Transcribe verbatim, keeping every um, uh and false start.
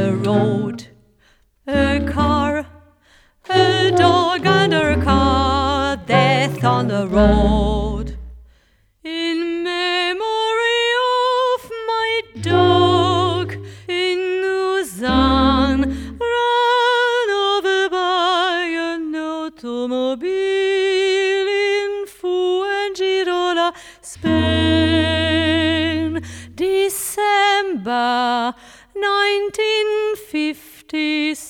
the road. A car, a dog and a car, death on the road. In memory of my dog, in Lausanne, run over by an automobile in Fuengirola, Spain, December nineteen fifty-six.